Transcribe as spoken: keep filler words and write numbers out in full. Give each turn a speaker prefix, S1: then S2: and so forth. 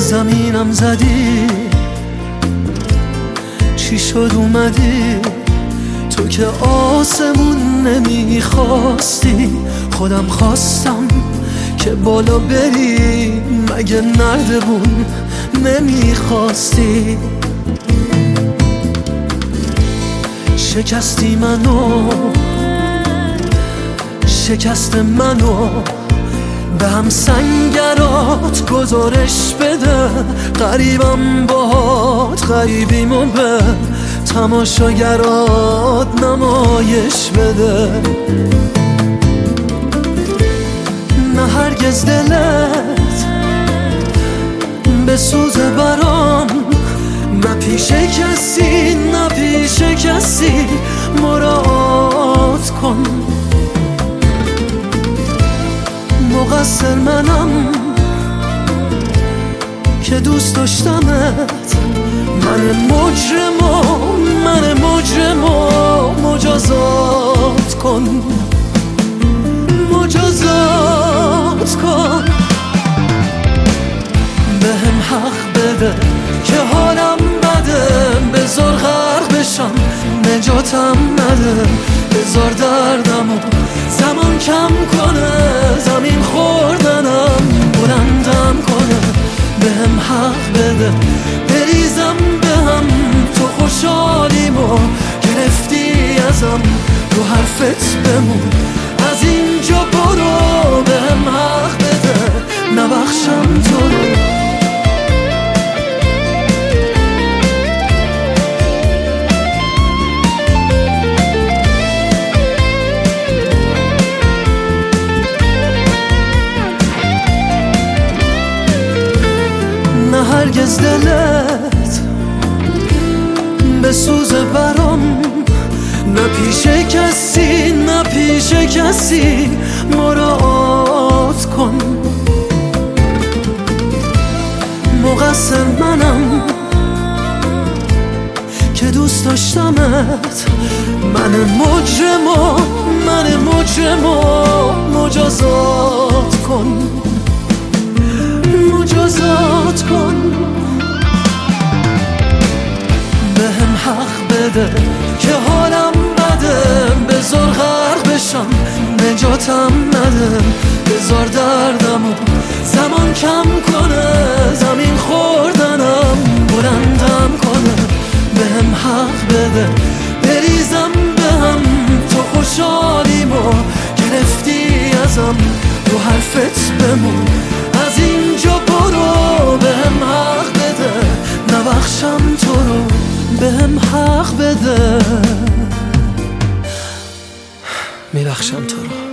S1: زمینم زدی، چی شد اومدی تو که آسمون نمیخواستی، خودم خواستم که بالا بری، مگه نردبون نمیخواستی؟ شکستی منو، شکست منو به هم سنگرات گزارش بده، قریبم باهات غریبیمو به تماشاگرات نمایش بده. نه هرگز دلت به سوز برام، نه پیش کسی نه پیش کسی مراعات کن. مقصر منم که دوست داشتمت، من مجرمو من مجرمو مجازات کن، مجازات کن. بهم حق بده که حالم بده، بذار غرق بشم نجاتم نده، بذار دردمو زمان کم کنه، زمین خوردنم بلندم کنه. بهم حق بده بریزم بهم، تو خوشحالیمو گرفتی ازم، رو حرفت بمون از اینجا برو. بهم حق بده نبخشم تو رو. نه هرگز دلت به سوز برام، نه پیش کسی نه پیش کسی مراعات کن. مقصر منم که دوست داشتمت، من مجرمو من مجرمو مجازات کن، مجازات کن. بهم حق بده که حالم بده، بذار غرق بشم نجاتم نده، بذار دردمو زمان کم کنه، زمین خوردنم بلندم کنه. بهم حق بده بریزم بهم، تو خوشحالیمو گرفتی ازم، رو حرفت بمون از اینجا برو. بهم حق بده نبخشم تو رو، بهم حق بده میبخشم تو رو.